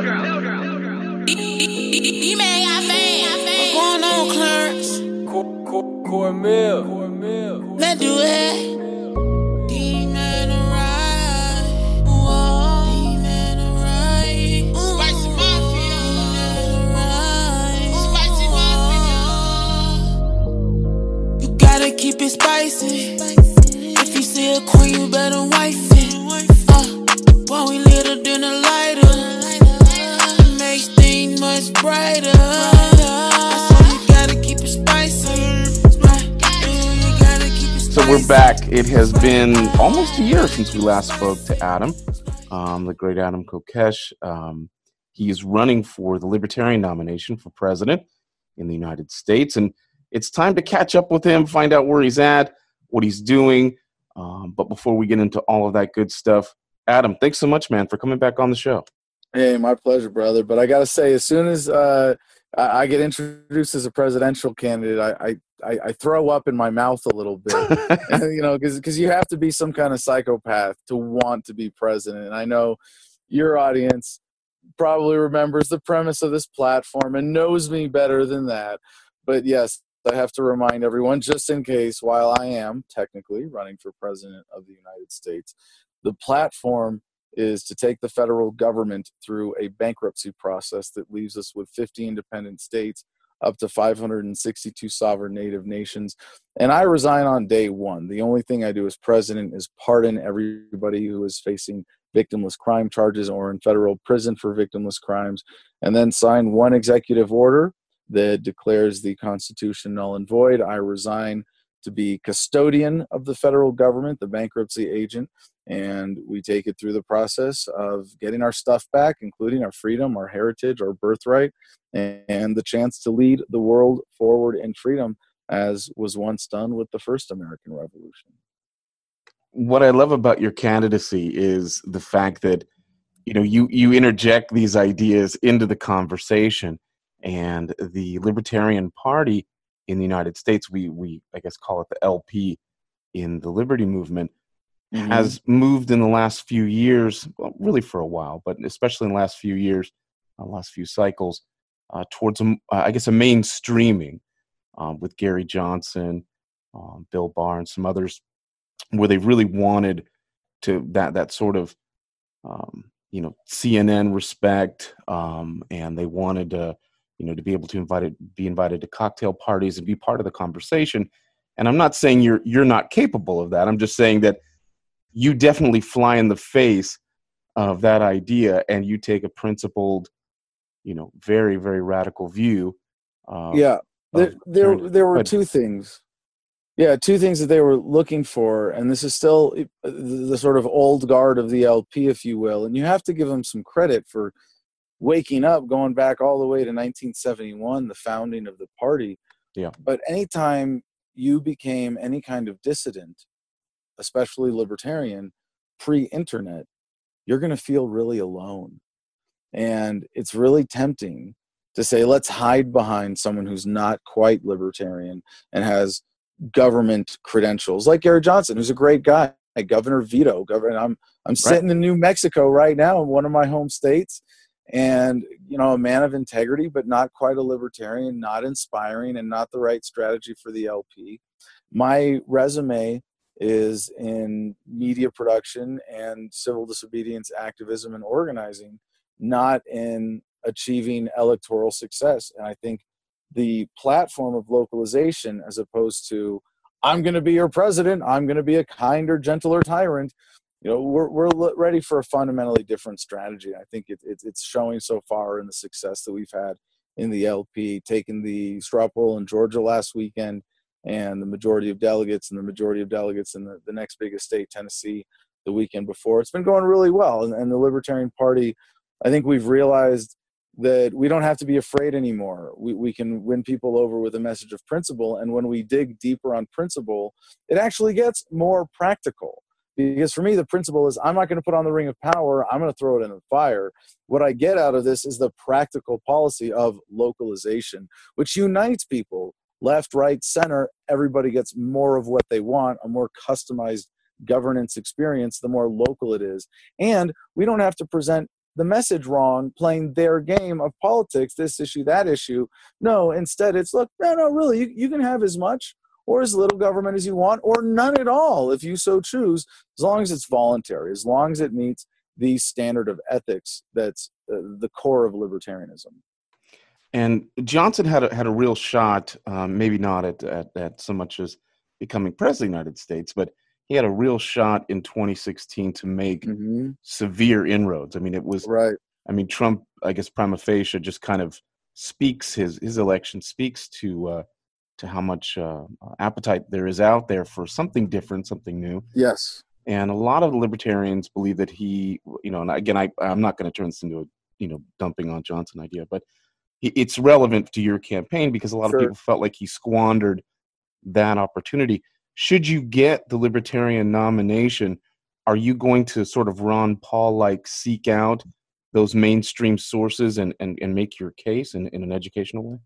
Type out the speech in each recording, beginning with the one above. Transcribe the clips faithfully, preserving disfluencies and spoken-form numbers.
What's going on, Clarence? Cornmeal. Let's do it. D-Man alright. Whoa. D-Man alright. Spicy Mafia. D-Man alright. Spicy Mafia. You gotta keep it spicy. If you see a queen, you better wife it. Uh, while we lit her than a lighter, it makes things much brighter. So we're back. It has been almost a year since we last spoke to Adam, um, the great Adam Kokesh. Um, he is running for the Libertarian nomination for president in the United States, and it's time to catch up with him, find out where he's at, what he's doing. Um, but before we get into all of that good stuff, Adam, thanks so much, man, for coming back on the show. Hey, my pleasure, brother. But I got to say, as soon as uh, I, I get introduced as a presidential candidate, I, I I, I throw up in my mouth a little bit, you know, because because you have to be some kind of psychopath to want to be president. And I know your audience probably remembers the premise of this platform and knows me better than that. But yes, I have to remind everyone, just in case, while I am technically running for president of the United States, the platform is to take the federal government through a bankruptcy process that leaves us with fifty independent states, up to five hundred sixty-two sovereign native nations. And I resign on day one. The only thing I do as president is pardon everybody who is facing victimless crime charges or in federal prison for victimless crimes, and then sign one executive order that declares the Constitution null and void. I resign to be custodian of the federal government, the bankruptcy agent, and we take it through the process of getting our stuff back, including our freedom, our heritage, our birthright, and the chance to lead the world forward in freedom, as was once done with the first American Revolution. What I love about your candidacy is the fact that, you know, you, you interject these ideas into the conversation, and the Libertarian Party in the United States, we, we I guess call it the L P in the Liberty Movement, mm-hmm. has moved in the last few years, well, really for a while, but especially in the last few years, uh, last few cycles, uh, towards, a, uh, I guess, a mainstreaming um, with Gary Johnson, um, Bill Barr, and some others, where they really wanted to that that sort of, um, you know, C N N respect, um, and they wanted to, you know, to be able to invite it, be invited to cocktail parties and be part of the conversation. And I'm not saying you're you're not capable of that. I'm just saying that you definitely fly in the face of that idea, and you take a principled, you know, very, very radical view. Uh, yeah, there there, there were two things. Yeah, two things that they were looking for, and this is still the sort of old guard of the L P, if you will. And you have to give them some credit for waking up, going back all the way to nineteen seventy-one, the founding of the party. Yeah. But anytime you became any kind of dissident, especially libertarian, pre-internet, you're going to feel really alone. And it's really tempting to say, let's hide behind someone who's not quite libertarian and has government credentials, like Gary Johnson, who's a great guy, like Governor Vito. Governor, I'm I'm sitting right in New Mexico right now, in one of my home states, and, you know, a man of integrity, but not quite a libertarian, not inspiring, and not the right strategy for the L P. My resume is in media production and civil disobedience activism and organizing, not in achieving electoral success. And I think the platform of localization, as opposed to, I'm going to be your president, I'm going to be a kinder, gentler tyrant, you know, we're we're ready for a fundamentally different strategy. I think it, it, it's showing so far in the success that we've had in the L P, taking the straw poll in Georgia last weekend, and the majority of delegates and the majority of delegates in the, the next biggest state, Tennessee, the weekend before. It's been going really well. And, and the Libertarian Party, I think we've realized that we don't have to be afraid anymore. We we can win people over with a message of principle. And when we dig deeper on principle, it actually gets more practical. Because for me, the principle is, I'm not going to put on the ring of power. I'm going to throw it in the fire. What I get out of this is the practical policy of localization, which unites people, left, right, center. Everybody gets more of what they want, a more customized governance experience, the more local it is. And we don't have to present the message wrong, playing their game of politics, this issue, that issue. No, instead it's, look, no, no, really, you, you can have as much or as little government as you want, or none at all if you so choose, as long as it's voluntary, as long as it meets the standard of ethics that's uh, the core of libertarianism. And Johnson had a, had a real shot, um, maybe not at, at, at so much as becoming president of the United States, but he had a real shot in twenty sixteen to make mm-hmm. severe inroads. I mean, it was, right. I mean, Trump, I guess, prima facie just kind of speaks, his, his election speaks to, uh, to how much uh, appetite there is out there for something different, something new. Yes. And a lot of libertarians believe that he, you know, and again, I, I'm not going to turn this into a, you know, dumping on Johnson idea, but he, it's relevant to your campaign because a lot sure. of people felt like he squandered that opportunity. Should you get the libertarian nomination, are you going to sort of Ron Paul-like seek out those mainstream sources and, and, and make your case in, in an educational way?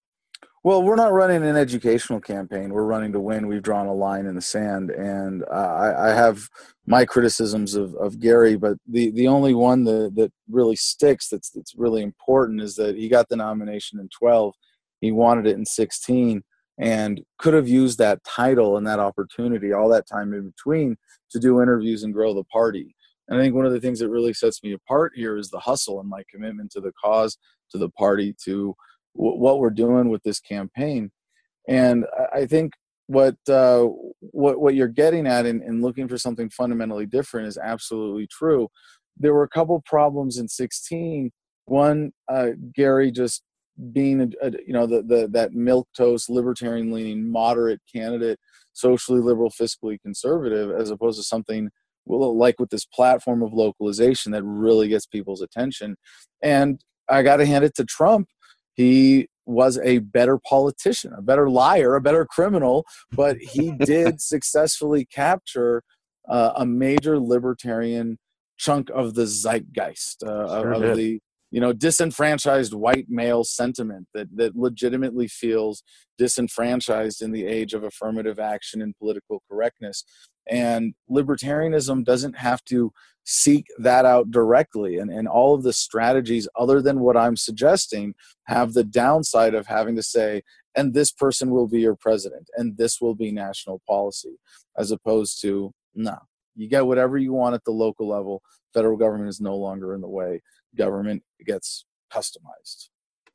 Well, we're not running an educational campaign. We're running to win. We've drawn a line in the sand. And uh, I, I have my criticisms of, of Gary, but the, the only one that, that really sticks, that's, that's really important, is that he got the nomination in twelve. He wanted it in sixteen and could have used that title and that opportunity, all that time in between, to do interviews and grow the party. And I think one of the things that really sets me apart here is the hustle and my commitment to the cause, to the party, to what we're doing with this campaign. And I think what uh, what what you're getting at in, in looking for something fundamentally different is absolutely true. There were a couple problems in sixteen. One, uh, Gary just being a, a, you know the, the that milquetoast, libertarian-leaning, moderate candidate, socially liberal, fiscally conservative, as opposed to something like with this platform of localization that really gets people's attention. And I got to hand it to Trump. He was a better politician, a better liar, a better criminal, but he did successfully capture uh, a major libertarian chunk of the zeitgeist, uh, sure of did. the you know disenfranchised white male sentiment that that legitimately feels disenfranchised in the age of affirmative action and political correctness. And libertarianism doesn't have to seek that out directly. And, and all of the strategies, other than what I'm suggesting, have the downside of having to say, and this person will be your president, and this will be national policy, as opposed to, no, you get whatever you want at the local level. Federal government is no longer in the way. Government gets customized.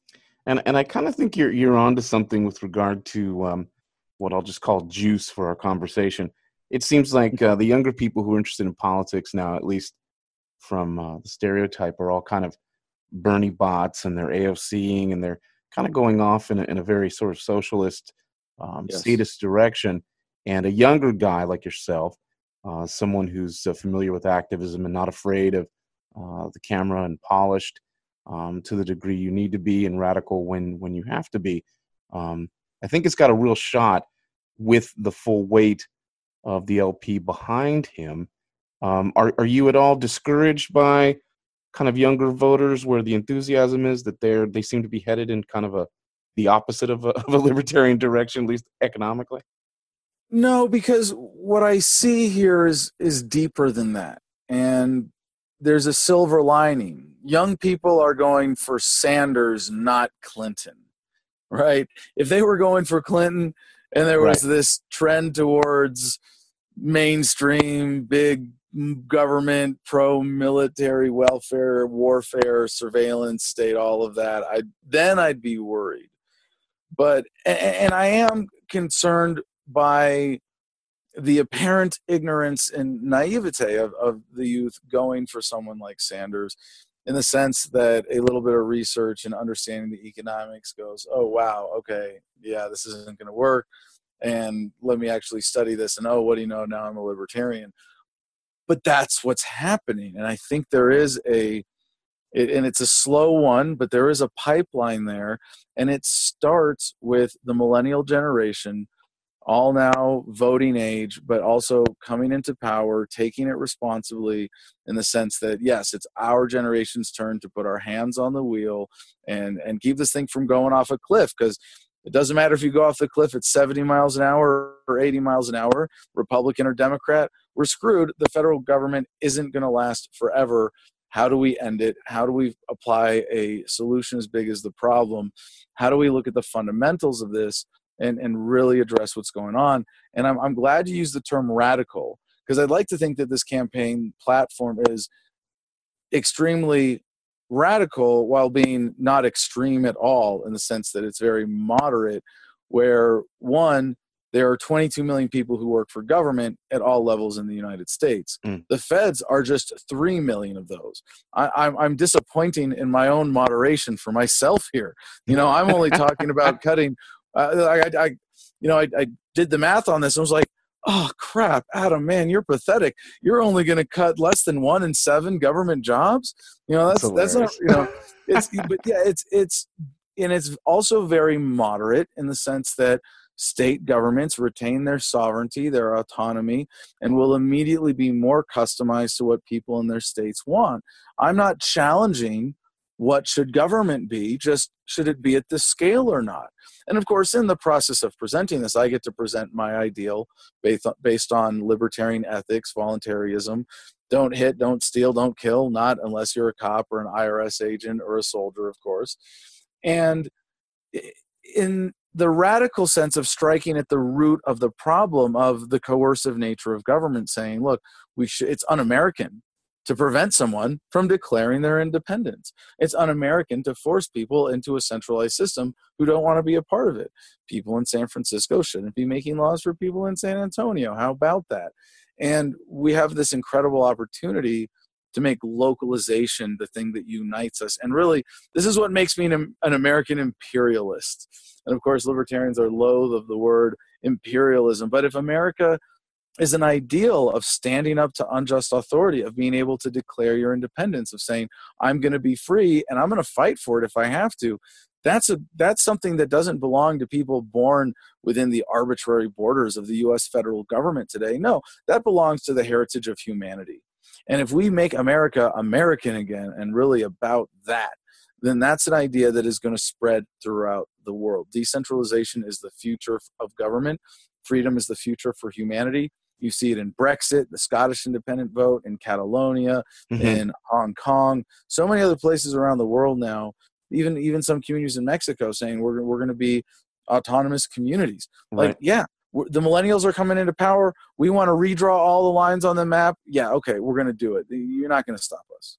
And and I kind of think you're you're onto something with regard to um, what I'll just call juice for our conversation. It seems like uh, the younger people who are interested in politics now, at least from uh, the stereotype, are all kind of Bernie bots, and they're AOCing, and they're kind of going off in a, in a very sort of socialist, um, yes. statist direction. And a younger guy like yourself, uh, someone who's uh, familiar with activism and not afraid of uh, the camera and polished um, to the degree you need to be, and radical when when you have to be, um, I think it's got a real shot with the full weight of the L P behind him. Um, are are you at all discouraged by kind of younger voters, where the enthusiasm is that they're they seem to be headed in kind of a the opposite of a, of a libertarian direction, at least economically? No, because what I see here is is deeper than that, and there's a silver lining. Young people are going for Sanders, not Clinton, right? If they were going for Clinton, and there was right. this trend towards mainstream, big government, pro-military welfare, warfare, surveillance state, all of that, I then I'd be worried. But and I am concerned by the apparent ignorance and naivete of, of the youth going for someone like Sanders, in the sense that a little bit of research and understanding the economics goes, oh, wow, okay, yeah, this isn't going to work. And let me actually study this. And, oh, what do you know? Now I'm a libertarian. But that's what's happening. And I think there is a, it, and it's a slow one, but there is a pipeline there. And it starts with the millennial generation, all now voting age, but also coming into power, taking it responsibly, in the sense that, yes, it's our generation's turn to put our hands on the wheel and, and keep this thing from going off a cliff. Because it doesn't matter if you go off the cliff at seventy miles an hour or eighty miles an hour, Republican or Democrat, we're screwed. The federal government isn't going to last forever. How do we end it? How do we apply a solution as big as the problem? How do we look at the fundamentals of this and, and really address what's going on? And I'm, I'm glad you used the term radical, because I'd like to think that this campaign platform is extremely radical while being not extreme at all, in the sense that it's very moderate, where one, there are twenty-two million people who work for government at all levels in the United States. Mm. The feds are just three million of those. I, I'm, I'm disappointing in my own moderation for myself here. You know, I'm only talking about cutting. Uh, I, I, you know, I, I did the math on this. I was like, oh crap, Adam, man, you're pathetic. You're only going to cut less than one in seven government jobs. You know, that's that's, that's not. You know, it's but yeah, it's it's and it's also very moderate in the sense that state governments retain their sovereignty, their autonomy, and will immediately be more customized to what people in their states want. I'm not challenging what should government be, just should it be at this scale or not? And of course, in the process of presenting this, I get to present my ideal based on, based on libertarian ethics, voluntarism. Don't hit, don't steal, don't kill, not unless you're a cop or an I R S agent or a soldier, of course. And in the radical sense of striking at the root of the problem of the coercive nature of government, saying, look, we should, it's un-American to prevent someone from declaring their independence. It's un-American to force people into a centralized system who don't want to be a part of it. People in San Francisco shouldn't be making laws for people in San Antonio. How about that? And we have this incredible opportunity to make localization the thing that unites us. And really, this is what makes me an, an American imperialist. And of course, libertarians are loath of the word imperialism. But if America is an ideal of standing up to unjust authority, of being able to declare your independence, of saying, I'm going to be free and I'm going to fight for it if I have to, that's a that's something that doesn't belong to people born within the arbitrary borders of the U S federal government today. No, that belongs to the heritage of humanity. And if we make America American again and really about that, then that's an idea that is going to spread throughout the world. Decentralization is the future of government. Freedom is the future for humanity. You see it in Brexit, the Scottish independent vote, in Catalonia, mm-hmm. in Hong Kong, so many other places around the world now, even even some communities in Mexico saying we're, we're going to be autonomous communities. Right. Like, yeah, the millennials are coming into power. We want to redraw all the lines on the map. Yeah, okay, we're going to do it. You're not going to stop us.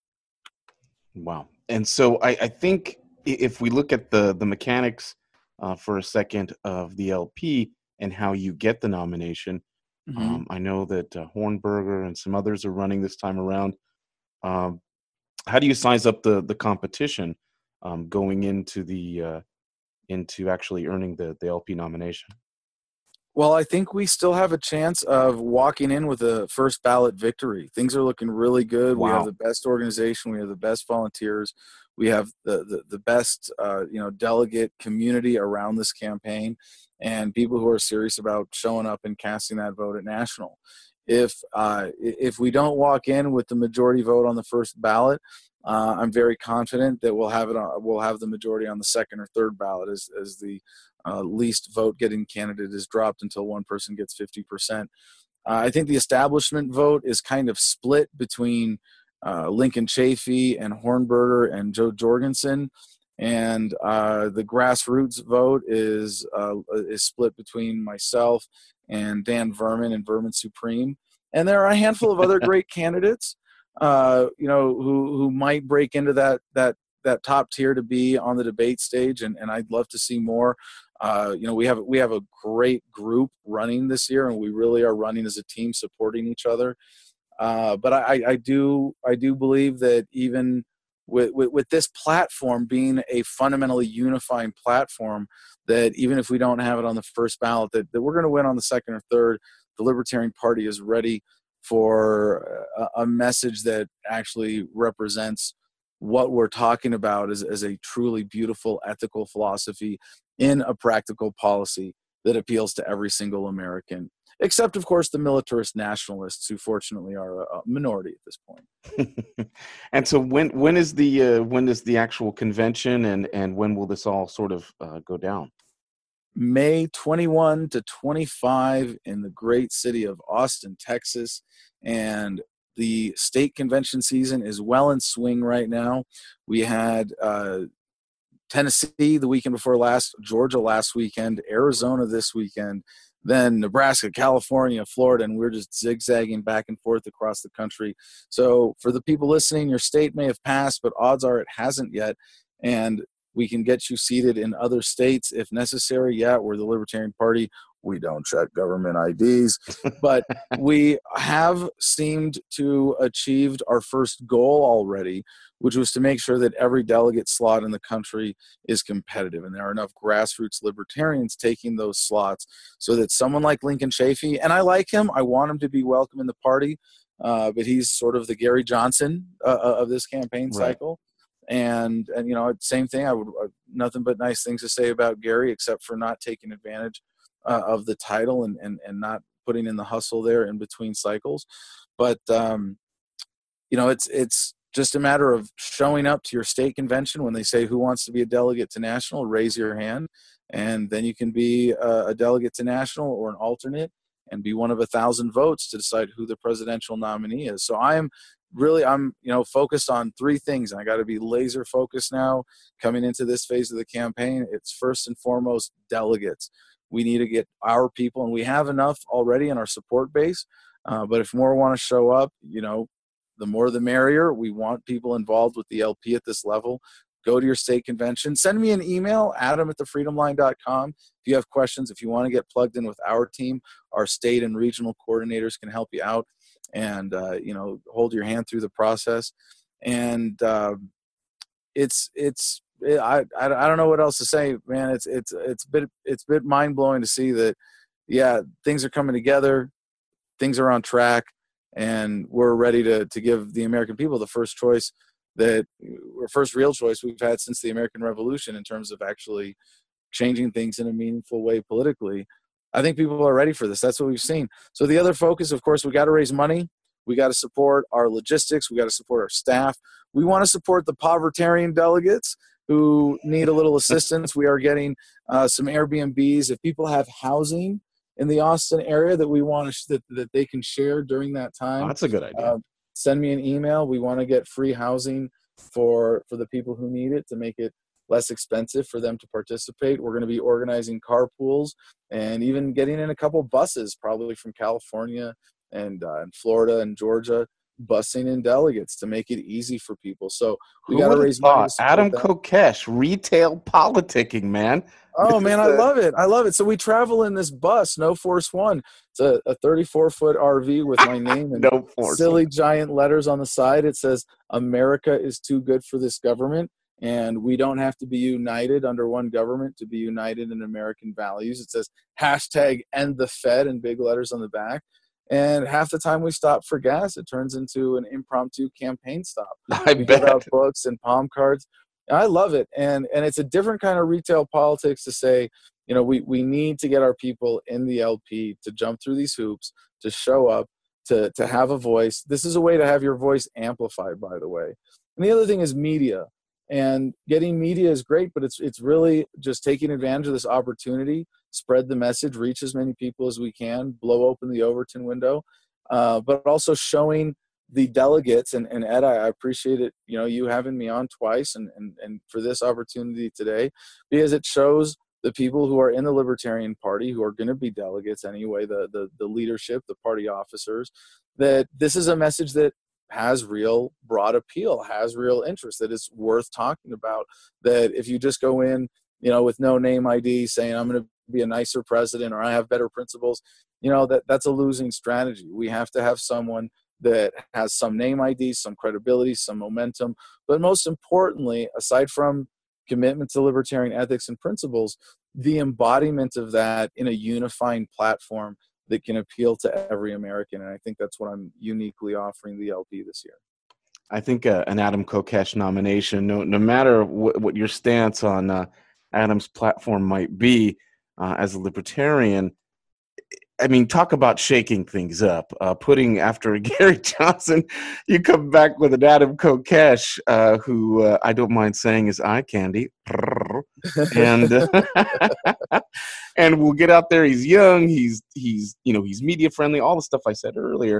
Wow. And so I, I think if we look at the, the mechanics uh, for a second of the L P and how you get the nomination, mm-hmm. um, I know that uh, Hornberger and some others are running this time around. Um, how do you size up the, the competition um, going into the uh, into actually earning the, the L P nomination? Well, I think we still have a chance of walking in with a first ballot victory. Things are looking really good. Wow. We have the best organization. We have the best volunteers. We have the, the, the best, uh, you know, delegate community around this campaign, and people who are serious about showing up and casting that vote at national. If uh, if we don't walk in with the majority vote on the first ballot, uh, I'm very confident that we'll have it. On, we'll have the majority on the second or third ballot as as the uh, least vote getting candidate is dropped until one person gets fifty percent. Uh, I think the establishment vote is kind of split between uh, Lincoln Chafee and Hornberger and Joe Jorgensen, and uh, the grassroots vote is uh, is split between myself and Dan Verman and Vermin Supreme. And there are a handful of other great candidates, uh, you know, who who might break into that that that top tier to be on the debate stage, and, and I'd love to see more. Uh, you know, we have we have a great group running this year, and we really are running as a team, supporting each other. Uh, but I, I do I do believe that even with, with with this platform being a fundamentally unifying platform, that even if we don't have it on the first ballot, that, that we're going to win on the second or third. The Libertarian Party is ready for a, a message that actually represents what we're talking about as, as a truly beautiful ethical philosophy in a practical policy that appeals to every single American, except, of course, the militarist nationalists, who fortunately are a, a minority at this point. And so when when is the uh, when is the actual convention, and, and when will this all sort of uh, go down? May twenty-first to twenty-fifth in the great city of Austin, Texas. And the state convention season is well in swing right now. We had uh, Tennessee the weekend before last, Georgia last weekend, Arizona this weekend, then Nebraska, California, Florida, and we're just zigzagging back and forth across the country. So for the people listening, your state may have passed, but odds are it hasn't yet. And we can get you seated in other states if necessary. Yeah, we're the Libertarian Party. We don't check government I Ds, but we have seemed to achieved our first goal already, which was to make sure that every delegate slot in the country is competitive. And there are enough grassroots libertarians taking those slots so that someone like Lincoln Chafee, and I like him, I want him to be welcome in the party, uh, but he's sort of the Gary Johnson uh, of this campaign Right. cycle. And, and, you know, same thing, I would, uh, nothing but nice things to say about Gary, except for not taking advantage uh, of the title and, and, and not putting in the hustle there in between cycles. But, um, you know, it's, it's just a matter of showing up to your state convention when they say who wants to be a delegate to national, raise your hand. And then you can be a, a delegate to national or an alternate and be one of a thousand votes to decide who the presidential nominee is. So I am really, I'm, you know, focused on three things. And I got to be laser focused now coming into this phase of the campaign. It's first and foremost delegates. We need to get our people, and we have enough already in our support base. Uh, but if more want to show up, you know, the more the merrier. We want people involved with the L P at this level. Go to your state convention. Send me an email, adam at the freedom line dot com. If you have questions, if you want to get plugged in with our team, our state and regional coordinators can help you out and, uh, you know, hold your hand through the process. And uh, it's, it's, it, I, I, I don't know what else to say, man. It's, it's, it's a bit, it's a bit mind blowing to see that, yeah, things are coming together. Things are on track, and we're ready to, to give the American people the first choice that or first real choice we've had since the American Revolution in terms of actually changing things in a meaningful way politically. I think people are ready for this. That's what we've seen. So the other focus, of course, we got to raise money. We got to support our logistics. We got to support our staff. We want to support the povertarian delegates who need a little assistance. We are getting uh, some Airbnbs. If people have housing in the Austin area that we want to sh- that, that they can share during that time, Oh, that's a good idea. uh, send me an email. We want to get free housing for for the people who need it to make it less expensive for them to participate. We're going to be organizing carpools and even getting in a couple buses, probably from California and, uh, and Florida and Georgia, busing in delegates to make it easy for people. So we got to raise money to support Adam that. Kokesh, retail politicking, man. Oh, This man, is I the- love it. I love it. So we travel in this bus, No Force One. It's a, a thirty-four foot R V with my name and No force. silly giant letters on the side. It says, America is too good for this government, and we don't have to be united under one government to be united in American values. It says, hashtag end the Fed in big letters on the back. And half the time we stop for gas, it turns into an impromptu campaign stop. I We bet. give out books and palm cards. I love it. And and it's a different kind of retail politics to say, you know, we, we need to get our people in the L P to jump through these hoops, to show up, to, to have a voice. This is a way to have your voice amplified, by the way. And the other thing is media. And getting media is great, but it's it's really just taking advantage of this opportunity, spread the message, reach as many people as we can, blow open the Overton window, uh, but also showing the delegates, and, and Ed, I appreciate it, you know, you having me on twice and, and, and for this opportunity today, because it shows the people who are in the Libertarian Party, who are going to be delegates anyway, the, the, the leadership, the party officers, that this is a message that has real broad appeal, has real interest, that it's worth talking about, that if you just go in, you know, with no name I D saying I'm going to be a nicer president or I have better principles, you know, that that's a losing strategy. We have to have someone that has some name I D, some credibility, some momentum, but most importantly, aside from commitment to libertarian ethics and principles, the embodiment of that in a unifying platform that can appeal to every American. And I think that's what I'm uniquely offering the L P this year. I think uh, an Adam Kokesh nomination, no, no matter what, what your stance on uh, Adam's platform might be uh, as a libertarian, I mean, talk about shaking things up. Uh, putting after Gary Johnson, you come back with an Adam Kokesh, uh, who uh, I don't mind saying is eye candy, and uh, and we'll get out there. He's young. He's he's you know he's media friendly. All the stuff I said earlier.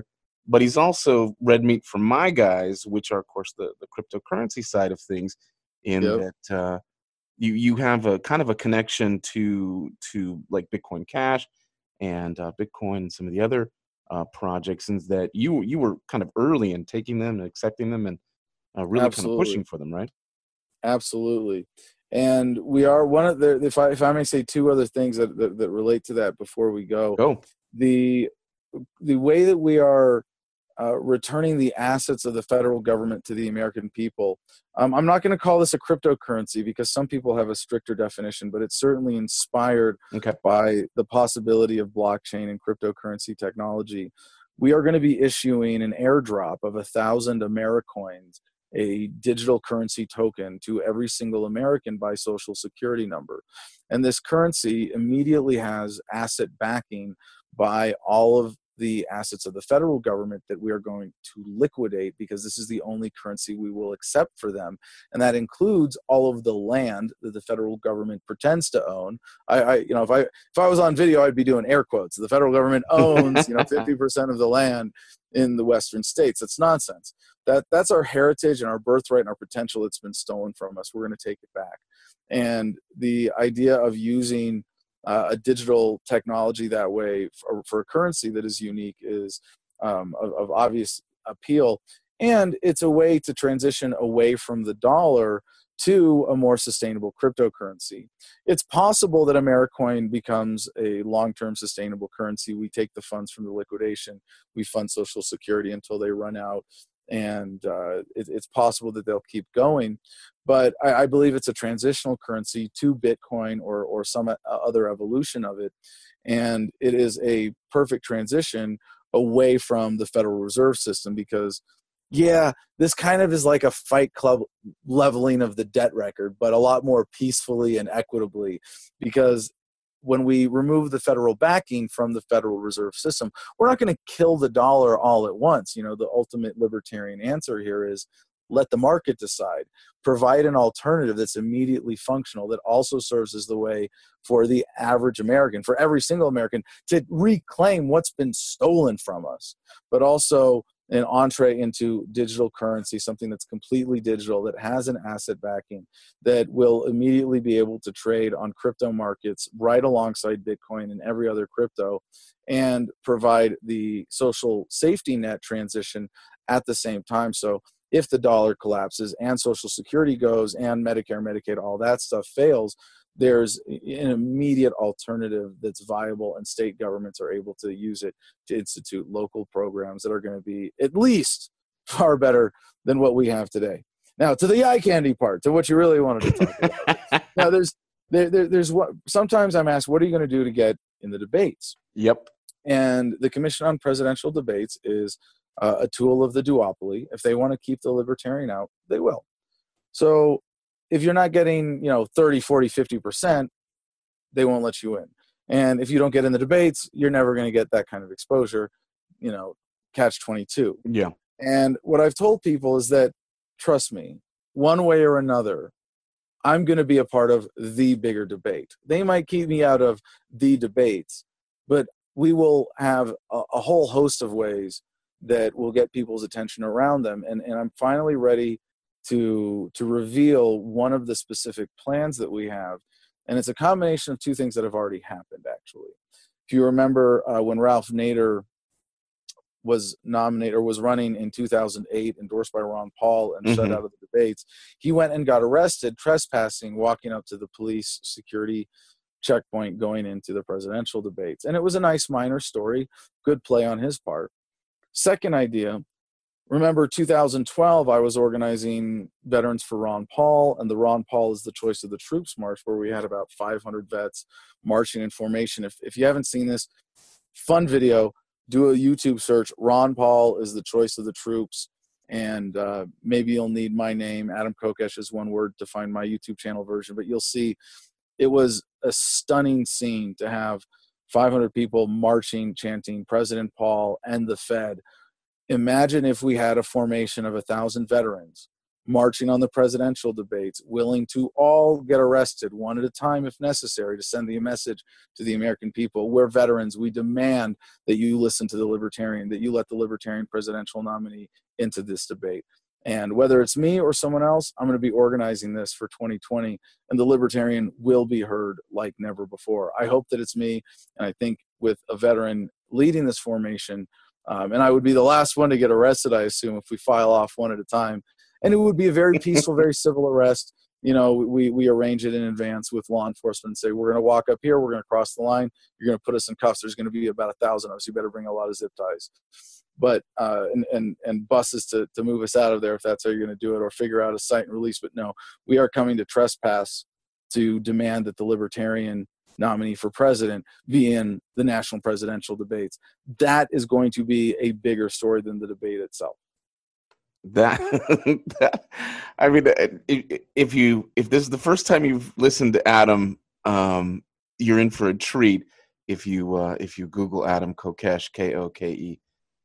but he's also red meat for my guys, which are, of course, the, the cryptocurrency side of things, in Yep. that uh, you you have a kind of a connection to to like Bitcoin Cash and uh, Bitcoin and some of the other uh, projects, and that you you were kind of early in taking them and accepting them and uh, really kind of Absolutely. pushing for them, right? Absolutely. And we are one of the, if I, if I may say two other things that, that, that relate to that before we go, Go. the, the way that we are uh, returning the assets of the federal government to the American people. Um, I'm not going to call this a cryptocurrency because some people have a stricter definition, but it's certainly inspired Okay. by the possibility of blockchain and cryptocurrency technology. We are going to be issuing an airdrop of a thousand Americoins, a digital currency token, to every single American by social security number. And this currency immediately has asset backing by all of the assets of the federal government that we are going to liquidate, because this is the only currency we will accept for them. And that includes all of the land that the federal government pretends to own. I, I you know, if I if I was on video, I'd be doing air quotes. The federal government owns, you know, fifty percent of the land in the western states. That's nonsense. That that's our heritage and our birthright and our potential that's been stolen from us. We're going to take it back. And the idea of using uh, a digital technology that way for, for a currency that is unique is um, of, of obvious appeal. And it's a way to transition away from the dollar to a more sustainable cryptocurrency. It's possible that Americoin becomes a long-term sustainable currency. We take the funds from the liquidation, we fund Social Security until they run out, and uh, it, it's possible that they'll keep going. But I, I believe it's a transitional currency to Bitcoin or, or some other evolution of it. And it is a perfect transition away from the Federal Reserve System because, yeah, this kind of is like a Fight Club leveling of the debt record, but a lot more peacefully and equitably, because when we remove the federal backing from the Federal Reserve System, we're not going to kill the dollar all at once. You know, the ultimate libertarian answer here is let the market decide. Provide an alternative that's immediately functional, that also serves as the way for the average American, for every single American, to reclaim what's been stolen from us, but also an entree into digital currency, something that's completely digital, that has an asset backing, that will immediately be able to trade on crypto markets right alongside Bitcoin and every other crypto, and provide the social safety net transition at the same time. So if the dollar collapses and Social Security goes and Medicare, Medicaid, all that stuff fails, there's an immediate alternative that's viable, and state governments are able to use it to institute local programs that are going to be at least far better than what we have today. Now, to the eye candy part, to what you really wanted to talk about. Now, there's there, there, there's what sometimes I'm asked, what are you going to do to get in the debates? Yep. And the Commission on Presidential Debates is uh, a tool of the duopoly. If they want to keep the libertarian out, they will. So if you're not getting, you know, thirty, forty, fifty percent, they won't let you in. And if you don't get in the debates, you're never going to get that kind of exposure, you know, catch twenty-two. Yeah. And what I've told people is that, trust me, one way or another, I'm going to be a part of the bigger debate. They might keep me out of the debates, but we will have a, a whole host of ways that will get people's attention around them. And, and I'm finally ready to, to reveal one of the specific plans that we have. And it's a combination of two things that have already happened, actually. If you remember uh, when Ralph Nader was nominated or was running in two thousand eight, endorsed by Ron Paul and mm-hmm. shut out of the debates, he went and got arrested trespassing, walking up to the police security checkpoint going into the presidential debates. And it was a nice minor story, good play on his part. Second idea, remember two thousand twelve, I was organizing Veterans for Ron Paul, and the Ron Paul is the Choice of the Troops March, where we had about five hundred vets marching in formation. If, if you haven't seen this fun video, do a YouTube search, Ron Paul is the Choice of the Troops, and uh, maybe you'll need my name, Adam Kokesh is one word, to find my YouTube channel version, but you'll see it was a stunning scene to have five hundred people marching, chanting President Paul and the Fed. Imagine if we had a formation of a thousand veterans marching on the presidential debates, willing to all get arrested one at a time if necessary to send the message to the American people. We're veterans. We demand that you listen to the Libertarian, that you let the Libertarian presidential nominee into this debate. And whether it's me or someone else, I'm going to be organizing this for twenty twenty, and the Libertarian will be heard like never before. I hope that it's me, and I think with a veteran leading this formation, um, and I would be the last one to get arrested, I assume, if we file off one at a time. And it would be a very peaceful, very civil arrest. You know, we, we arrange it in advance with law enforcement and say, we're going to walk up here, we're going to cross the line, you're going to put us in cuffs, there's going to be about a thousand of us, you better bring a lot of zip ties. But, uh, and, and, and buses to, to move us out of there if that's how you're going to do it, or figure out a site and release. But no, we are coming to trespass to demand that the Libertarian nominee for president be in the national presidential debates. That is going to be a bigger story than the debate itself. That, that I mean, if you if this is the first time you've listened to Adam, um, you're in for a treat. If you uh, if you Google Adam Kokesh, K O K E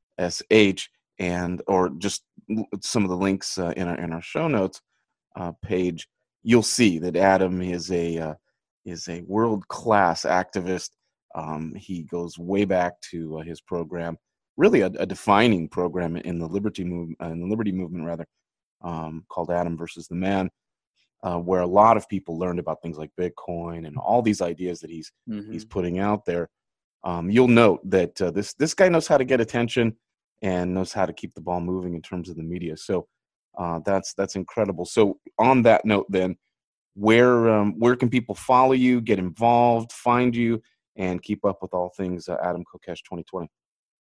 S H, and or just some of the links uh, in our in our show notes uh, page, you'll see that Adam is a uh, is a world class activist. Um, he goes way back to uh, his program. Really, a, a defining program in the liberty movement, uh, in the liberty movement, rather, um, called Adam versus the Man, uh, where a lot of people learned about things like Bitcoin and all these ideas that he's mm-hmm. he's putting out there. Um, you'll note that uh, this this guy knows how to get attention and knows how to keep the ball moving in terms of the media. So uh, that's that's incredible. So on that note, then, where um, where can people follow you, get involved, find you, and keep up with all things uh, Adam Kokesh twenty twenty?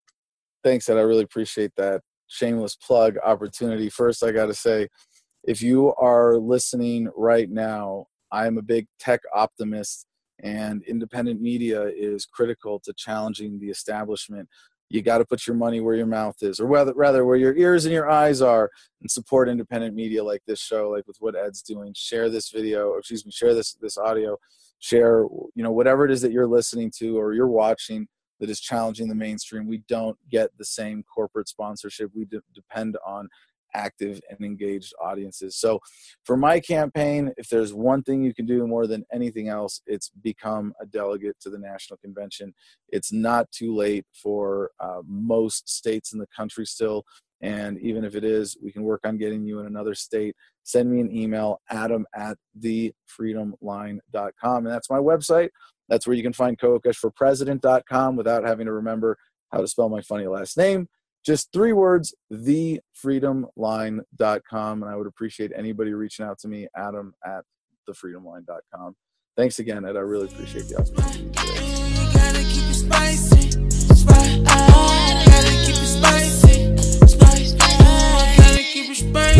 Thanks, Ed. I really appreciate that shameless plug opportunity. First, I got to say, if you are listening right now, I'm a big tech optimist, and independent media is critical to challenging the establishment. You got to put your money where your mouth is, or rather, rather where your ears and your eyes are, and support independent media like this show, like with what Ed's doing. Share this video, or excuse me, share this this audio. Share, you know, whatever it is that you're listening to or you're watching that is challenging the mainstream. We don't get the same corporate sponsorship. We de- depend on active and engaged audiences. So for my campaign, if there's one thing you can do more than anything else, it's become a delegate to the national convention. It's not too late for uh, most states in the country still. And even if it is, we can work on getting you in another state. Send me an email, adam at the freedom line dot com. And that's my website. That's where you can find kokesh for president dot com without having to remember how to spell my funny last name. Just three words, the freedom line dot com. And I would appreciate anybody reaching out to me, adam at the freedom line dot com. Thanks again, Ed. I really appreciate the opportunity. You gotta keep it spicy. Spicy. Gotta keep it spicy. Spicy. Gotta keep it spicy.